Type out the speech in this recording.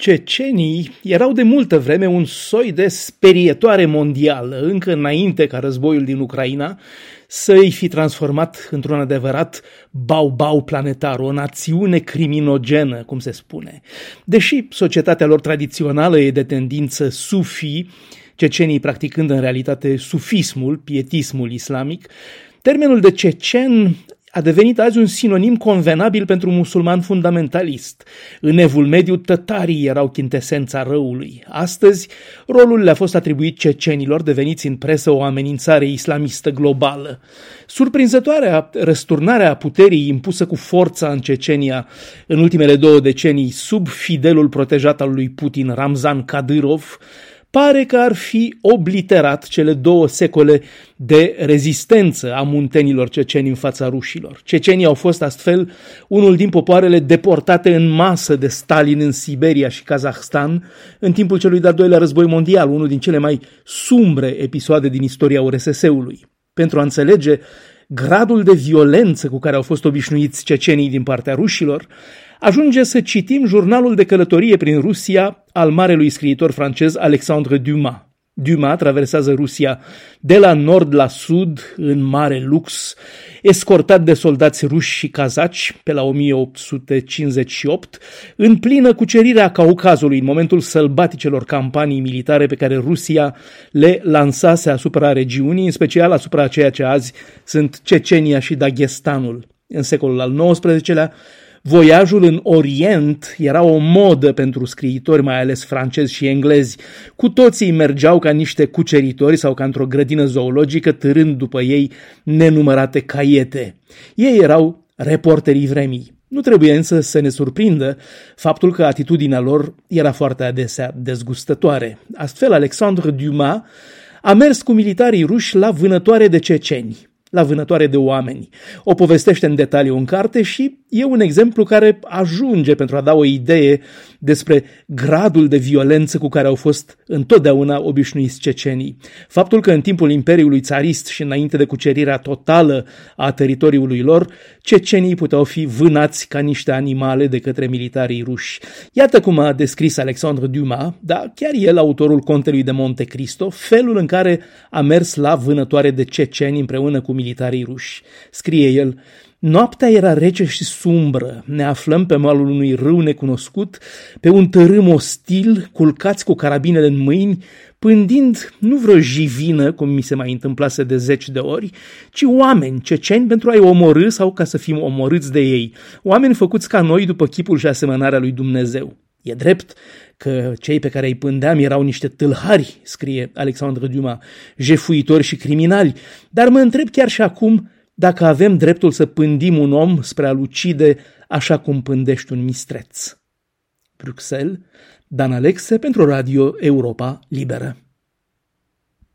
Cecenii erau de multă vreme un soi de sperietoare mondială, încă înainte ca războiul din Ucraina să îi fi transformat într-un adevărat bau-bau planetar, o națiune criminogenă, cum se spune. Deși societatea lor tradițională e de tendință sufi, cecenii practicând în realitate sufismul, pietismul islamic, termenul de cecen a devenit azi un sinonim convenabil pentru un musulman fundamentalist. În Evul Mediu, tătarii erau chintesența răului. Astăzi, rolul le-a fost atribuit cecenilor, deveniți în presă o amenințare islamistă globală. Surprinzătoarea răsturnarea puterii impusă cu forța în Cecenia în ultimele 2 decenii sub fidelul protejat al lui Putin, Ramzan Kadyrov, pare că ar fi obliterat cele 2 secole de rezistență a muntenilor ceceni în fața rușilor. Cecenii au fost astfel unul din popoarele deportate în masă de Stalin în Siberia și Kazahstan în timpul celui de-al 2-lea război mondial, unul din cele mai sumbre episoade din istoria URSS-ului. Pentru a înțelege gradul de violență cu care au fost obișnuiți cecenii din partea rușilor, ajunge să citim jurnalul de călătorie prin Rusia al marelui scriitor francez Alexandre Dumas. Dumas traversează Rusia de la nord la sud în mare lux, escortat de soldați ruși și cazaci pe la 1858, în plină cucerire a Caucazului, în momentul sălbaticelor campanii militare pe care Rusia le lansase asupra regiunii, în special asupra ceea ce azi sunt Cecenia și Dagestanul. În secolul al XIX-lea, voiajul în Orient era o modă pentru scriitori, mai ales francezi și englezi. Cu toții mergeau ca niște cuceritori sau ca într-o grădină zoologică, târând după ei nenumărate caiete. Ei erau reporterii vremii. Nu trebuie însă să ne surprindă faptul că atitudinea lor era foarte adesea dezgustătoare. Astfel, Alexandre Dumas a mers cu militarii ruși la vânătoare de ceceni, la vânătoare de oameni. O povestește în detaliu în carte și e un exemplu care ajunge pentru a da o idee despre gradul de violență cu care au fost întotdeauna obișnuiți cecenii. Faptul că în timpul Imperiului Țarist și înainte de cucerirea totală a teritoriului lor, cecenii puteau fi vânați ca niște animale de către militarii ruși. Iată cum a descris Alexandre Dumas, da, chiar el, autorul Contelui de Monte Cristo, felul în care a mers la vânătoare de ceceni împreună cu militarii ruși. Scrie el: noaptea era rece și sumbră, ne aflăm pe malul unui râu necunoscut, pe un tărâm ostil, culcați cu carabinele în mâini, pândind nu vreo jivină, cum mi se mai întâmplase de 10 de ori, ci oameni ceceni pentru a-i omorî sau ca să fim omorâți de ei, oameni făcuți ca noi după chipul și asemănarea lui Dumnezeu. E drept că cei pe care îi pândeam erau niște tâlhari, scrie Alexandre Dumas, jefuitori și criminali, dar mă întreb chiar și acum dacă avem dreptul să pândim un om spre a-l ucide așa cum pândești un mistreț. Bruxelles, Dan Alexe pentru Radio Europa Liberă.